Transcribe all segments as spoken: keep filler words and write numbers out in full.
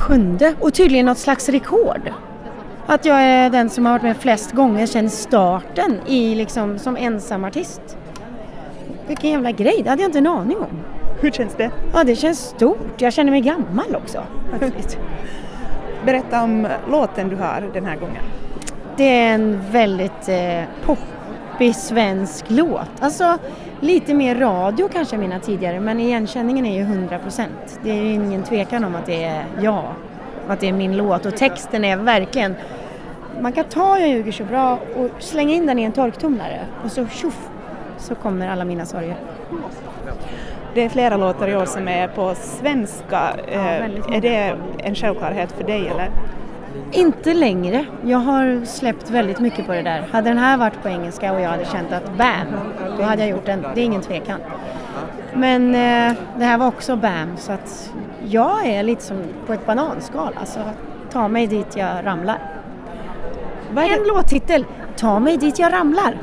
sjunde och tydligen något slags rekord. Att jag är den som har varit med flest gånger sedan starten i liksom, som ensam artist. Vilken jävla grej, det hade jag inte en aning om. Hur känns det? Ja, det känns stort. Jag känner mig gammal också. Berätta om låten du har den här gången. Det är en väldigt eh, poppig svensk låt. Alltså lite mer radio kanske mina tidigare, men igenkänningen är ju hundra procent. Det är ju ingen tvekan om att det är jag, att det är min låt. Och texten är verkligen, man kan ta Jag ljuger så bra och slänga in den i en torktumlare och så tjoff, så kommer alla mina sorger. Det är flera låtar i år som är på svenska. Ja, är det en självklarhet för dig eller? Inte längre. Jag har släppt väldigt mycket på det där. Hade den här varit på engelska och jag hade känt att bam, då hade jag gjort den. Det är ingen tvekan. Men eh, det här var också bam, så att jag är lite som på ett bananskal. Alltså, ta mig dit jag ramlar. Vad är en låttitel? Ta mig dit jag ramlar.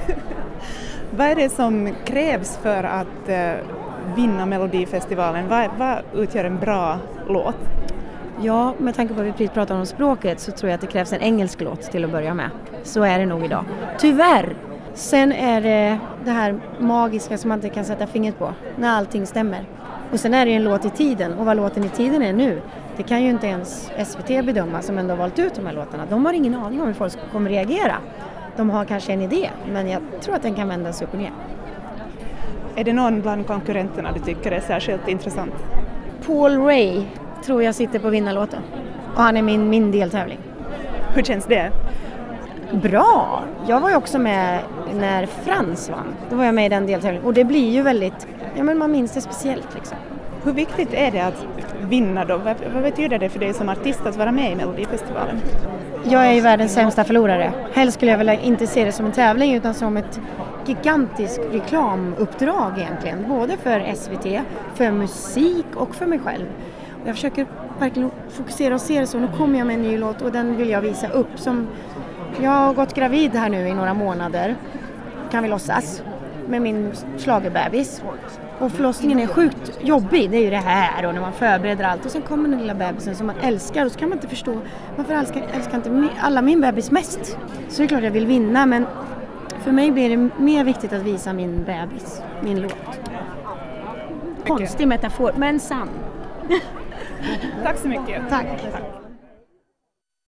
Vad är det som krävs för att eh, vinna Melodifestivalen? Vad, vad utgör en bra låt? Ja, med tanke på att vi precis pratar om språket så tror jag att det krävs en engelsk låt till att börja med. Så är det nog idag. Tyvärr! Sen är det det här magiska som man inte kan sätta fingret på, när allting stämmer. Och sen är det en låt i tiden, och vad låten i tiden är nu, det kan ju inte ens S V T bedöma som ändå har valt ut de här låtarna. De har ingen aning om hur folk kommer reagera. De har kanske en idé, men jag tror att den kan vändas upp och ner. Är det någon bland konkurrenterna du tycker är särskilt intressant? Paul Ray tror jag sitter på vinnarlåten. Och han är min, min deltävling. Hur känns det? Bra! Jag var ju också med när Frans vann. Då var jag med i den deltävlingen. Och det blir ju väldigt, ja men man minns det speciellt liksom. Hur viktigt är det att vinna då? Vad, vad betyder det för dig som artist att vara med i Melodifestivalen? Jag är ju världens sämsta förlorare. Helst skulle jag väl inte se det som en tävling utan som ett gigantiskt reklamuppdrag egentligen. Både för S V T, för musik och för mig själv. Och jag försöker verkligen fokusera och se det så. Nu kommer jag med en ny låt och den vill jag visa upp. Som jag har gått gravid här nu i några månader, kan vi låtsas, med min schlagerbebis. Och förlossningen är sjukt jobbig, det är ju det här och när man förbereder allt. Och sen kommer den lilla bebisen som man älskar och så kan man inte förstå varför älskar, älskar inte alla min bebis mest. Så det är klart jag vill vinna, men för mig blir det mer viktigt att visa min bebis, min låt. Konstig metafor, men sann. Tack så mycket. Tack.